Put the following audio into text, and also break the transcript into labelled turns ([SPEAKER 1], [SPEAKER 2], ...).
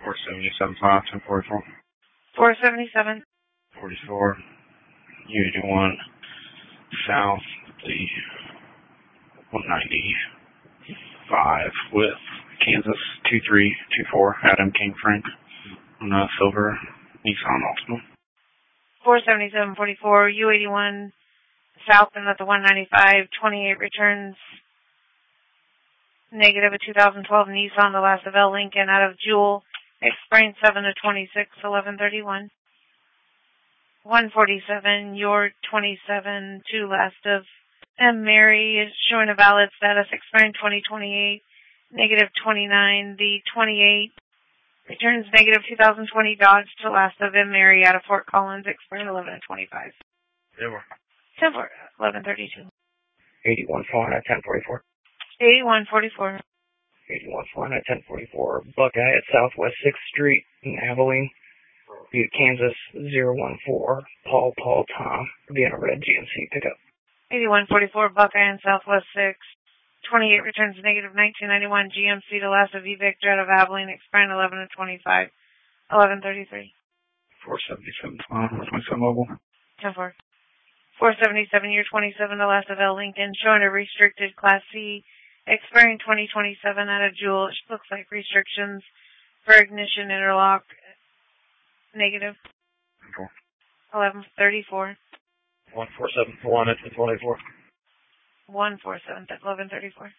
[SPEAKER 1] 477 5, 1044.
[SPEAKER 2] 477.
[SPEAKER 1] 44. U81 south the 195 with Kansas 2324 Adam King Frank on a silver Nissan Altima.
[SPEAKER 2] 47744, U81 south and at the 195, 28 returns negative a 2012 Nissan, the last of L. Lincoln out of Jewel, expiring 7 to 26, 1131. 147, your 27, two last of M. Mary is showing a valid status, expiring 2028, negative 29. The 28 returns negative 2020 Dodge to last of M. Mary out of Fort Collins, expiring 11-25. 1132.
[SPEAKER 3] 81 Fauna 1044.
[SPEAKER 2] 8144.
[SPEAKER 3] 81 Fauna 1044. Buckeye at Southwest 6th Street in Abilene. Butte, Kansas 014. Paul Tom. Vienna Red GMC pickup.
[SPEAKER 2] 8144 Buckeye and Southwest 6. 28 returns negative 1991 GMC to last of Victor out of Abilene, expiring 11-25. 1133.
[SPEAKER 1] 477 27 mobile.
[SPEAKER 2] 10-4. 477 year 27 to last of L. Lincoln, showing a restricted Class C, expiring 2027 out of Jewel. It looks like restrictions for ignition interlock negative. 1134.
[SPEAKER 3] 147 1 at 24.
[SPEAKER 2] 147 1134.